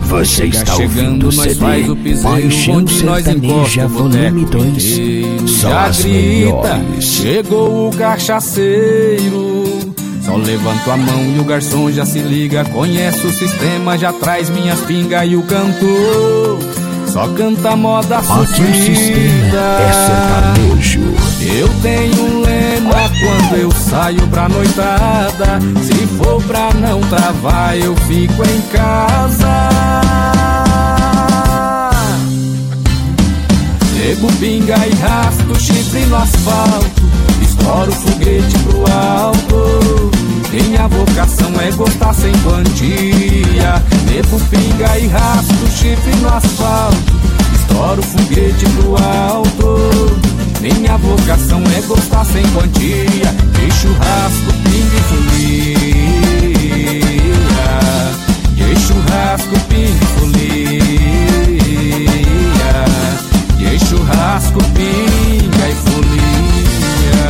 Você está ouvindo o CD Paixão Sertaneja Volume 2. Só as melhores. Chegou o cachaceiro, só levanto a mão e o garçom já se liga. Conhece o sistema, já traz minhas pingas e o cantor só canta moda sofrida. Aqui o sistema é sertanejo. Eu tenho um lema quando eu saio pra noitada: se for pra não travar, eu fico em casa. Bebo pinga e rasto chifre no asfalto, estouro foguete pro alto. Minha vocação é gostar sem quantia. Bebo pinga e rasto chifre no asfalto, estouro foguete pro alto. Minha vocação é gostar sem quantia. De churrasco, pinga e folia. De churrasco, pinga e folia. De churrasco, pinga e folia.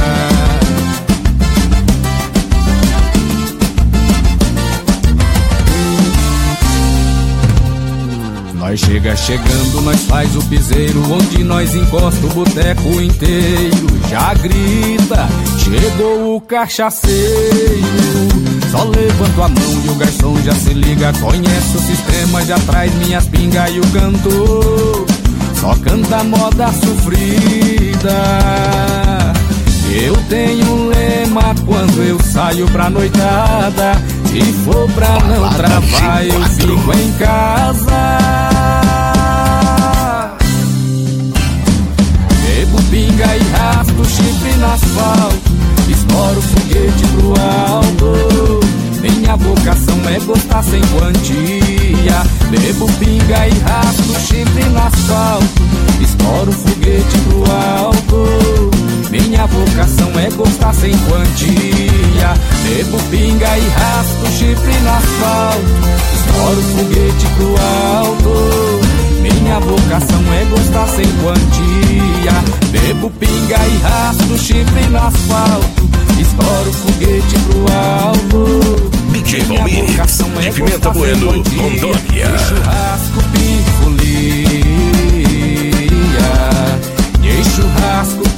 Nós chegando, nós faz o piseiro, onde nós encosta o boteco inteiro. Já grita, chegou o cachaceiro, só levanto a mão e o garçom já se liga. Conhece o sistema, já traz minhas pingas e o cantor só canta moda sofrida. Eu tenho um lema quando eu saio pra noitada: se for pra não travar, eu fico em casa. Bebo pinga e rasto chifre no asfalto, estouro foguete pro alto. Minha vocação é gostar sem quantia. Bebo pinga e rasto chifre no asfalto, estouro foguete pro alto. Minha vocação é gostar sem quantia. Bebo pinga e rasto chifre no asfalto, estouro foguete pro alto. Minha vocação é gostar sem quantia. Bebo pinga e rasto chifre no asfalto, estouro foguete pro alto. DJ Valmir, de Pimenta Bueno, Rondônia. De churrasco, pinga e folia. De churrasco,